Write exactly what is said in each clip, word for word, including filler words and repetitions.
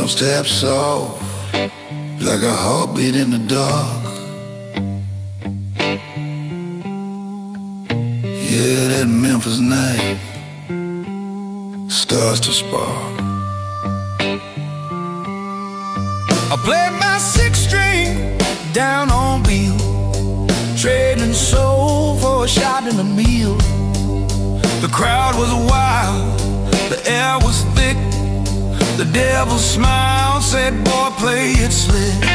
Those taps soft, like a heartbeat in the dark. Yeah, that Memphis night starts to spark. I played my six string down on wheel, trading soul for a shot in a meal. The crowd was wild, the air was thick. The devil smiled, said, boy, play it slick.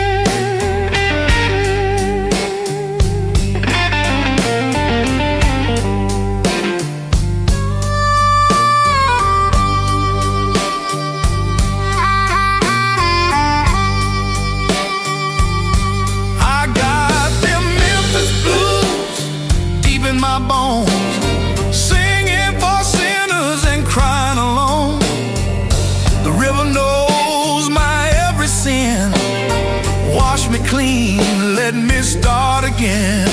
I got them Memphis blues deep in my bones, singing for sinners and crying alone. The river knows my every sin. Wash me clean, let me start again.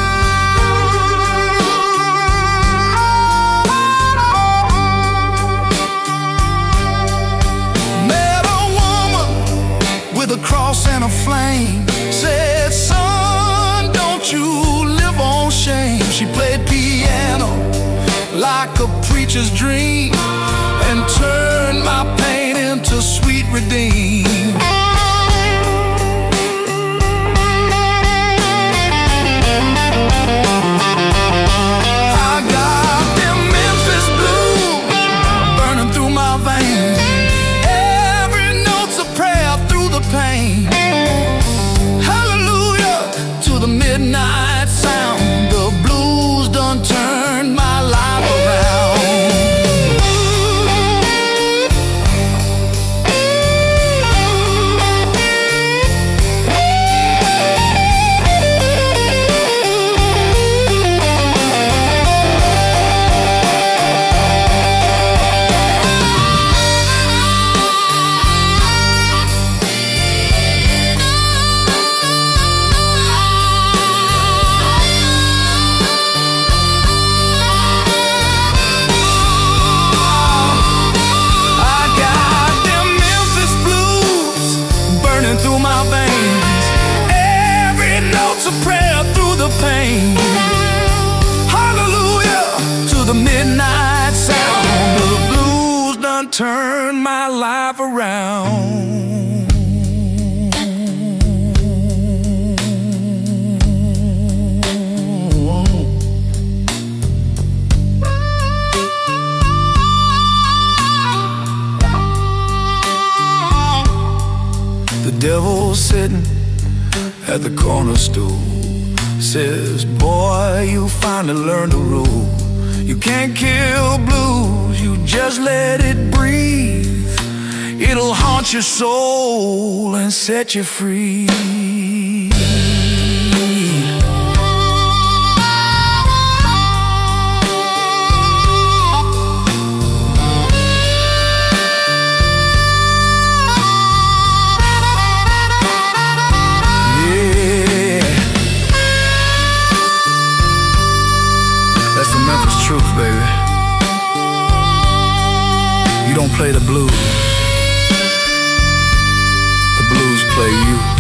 Met a woman with a cross and a flame, said, son, don't you live on shame. She played piano like a preacher's dream and turned my pain into sweet redeem. I got them Memphis blues burning through my veins. Every note's a prayer through the pain. Hallelujah to the midnight sound. The blues done turned my life around. Through my veins, every note's a prayer through the pain. Hallelujah to the midnight sound. The blues done turned my life around. The devil's sitting at the corner stool, says, boy, you finally learned the rule. You can't kill blues, you just let it breathe. It'll haunt your soul and set you free. Truth, baby. You don't play the blues, the blues play you.